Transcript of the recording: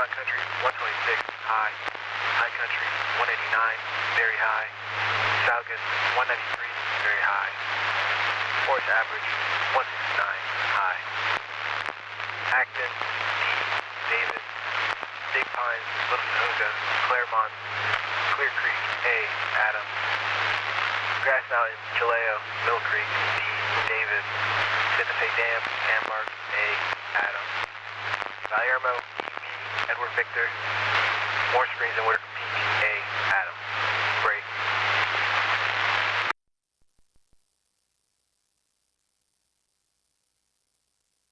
Country, 126, high. High Country, 189, very high. Saugus, 193, very high. Forest Average, 169, high. Acton, D, Davis, Big Pines, Little Canoga, Claremont, Clear Creek, A, Adams. Grass Mountain, Chileo, Mill Creek, D, Davis. Santa Fe Dam, Sandmark, A, Adams. Palermo, B, Edward Victor. Moore Springs and Whitaker